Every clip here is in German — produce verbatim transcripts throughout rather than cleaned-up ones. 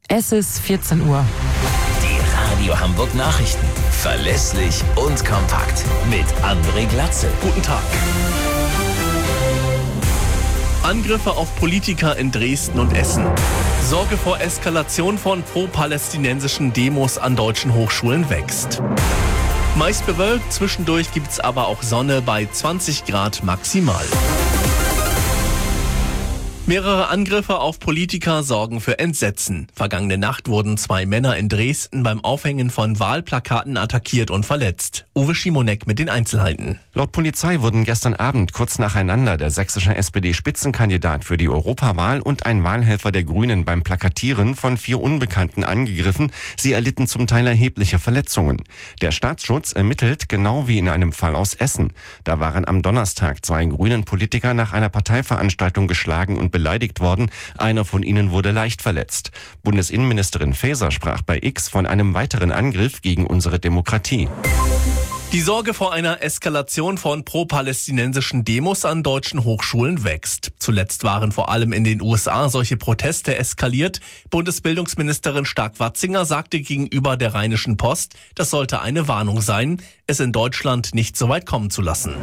Es ist vierzehn Uhr. Die Radio Hamburg Nachrichten. Verlässlich und kompakt. Mit André Glatzel. Guten Tag. Angriffe auf Politiker in Dresden und Essen. Sorge vor Eskalation von pro-palästinensischen Demos an deutschen Hochschulen wächst. Meist bewölkt, zwischendurch gibt's aber auch Sonne bei zwanzig Grad maximal. Mehrere Angriffe auf Politiker sorgen für Entsetzen. Vergangene Nacht wurden zwei Männer in Dresden beim Aufhängen von Wahlplakaten attackiert und verletzt. Uwe Schimonek mit den Einzelheiten. Laut Polizei wurden gestern Abend kurz nacheinander der sächsische S P D-Spitzenkandidat für die Europawahl und ein Wahlhelfer der Grünen beim Plakatieren von vier Unbekannten angegriffen. Sie erlitten zum Teil erhebliche Verletzungen. Der Staatsschutz ermittelt, genau wie in einem Fall aus Essen. Da waren am Donnerstag zwei grünen Politiker nach einer Parteiveranstaltung geschlagen und beleidigt worden. Einer von ihnen wurde leicht verletzt. Bundesinnenministerin Faeser sprach bei X von einem weiteren Angriff gegen unsere Demokratie. Die Sorge vor einer Eskalation von pro-palästinensischen Demos an deutschen Hochschulen wächst. Zuletzt waren vor allem in den U S A solche Proteste eskaliert. Bundesbildungsministerin Stark-Watzinger sagte gegenüber der Rheinischen Post, das sollte eine Warnung sein, es in Deutschland nicht so weit kommen zu lassen.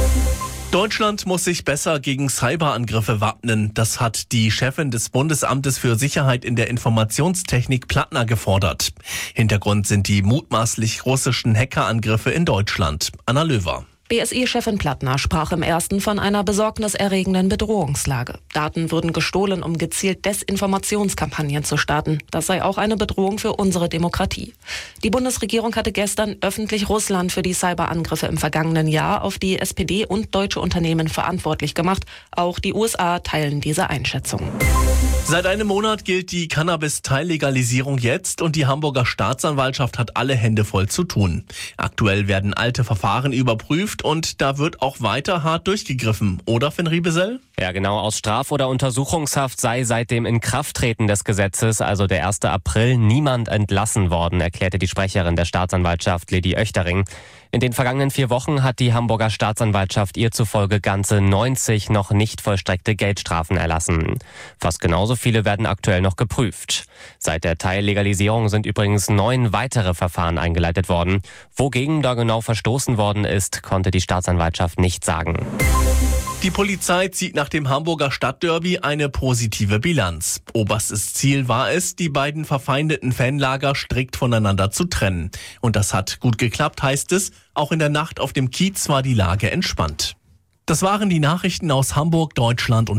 Deutschland muss sich besser gegen Cyberangriffe wappnen. Das hat die Chefin des Bundesamtes für Sicherheit in der Informationstechnik Plattner gefordert. Hintergrund sind die mutmaßlich russischen Hackerangriffe in Deutschland. Anna Löwer. B S I-Chefin Plattner sprach im ersten von einer besorgniserregenden Bedrohungslage. Daten würden gestohlen, um gezielt Desinformationskampagnen zu starten. Das sei auch eine Bedrohung für unsere Demokratie. Die Bundesregierung hatte gestern öffentlich Russland für die Cyberangriffe im vergangenen Jahr auf die S P D und deutsche Unternehmen verantwortlich gemacht. Auch die U S A teilen diese Einschätzung. Seit einem Monat gilt die Cannabis-Teillegalisierung jetzt und die Hamburger Staatsanwaltschaft hat alle Hände voll zu tun. Aktuell werden alte Verfahren überprüft und da wird auch weiter hart durchgegriffen, oder Finn Riebesell? Ja, genau. Aus Straf- oder Untersuchungshaft sei seit dem Inkrafttreten des Gesetzes, also der erste April, niemand entlassen worden, erklärte die Sprecherin der Staatsanwaltschaft Ledi Oechtering. In den vergangenen vier Wochen hat die Hamburger Staatsanwaltschaft ihr zufolge ganze neunzig noch nicht vollstreckte Geldstrafen erlassen. Fast genauso viele werden aktuell noch geprüft. Seit der Teillegalisierung sind übrigens neun weitere Verfahren eingeleitet worden. Wogegen da genau verstoßen worden ist, konnte die Staatsanwaltschaft nicht sagen. Die Polizei zieht nach dem Hamburger Stadtderby eine positive Bilanz. Oberstes Ziel war es, die beiden verfeindeten Fanlager strikt voneinander zu trennen. Und das hat gut geklappt, heißt es. Auch in der Nacht auf dem Kiez war die Lage entspannt. Das waren die Nachrichten aus Hamburg, Deutschland und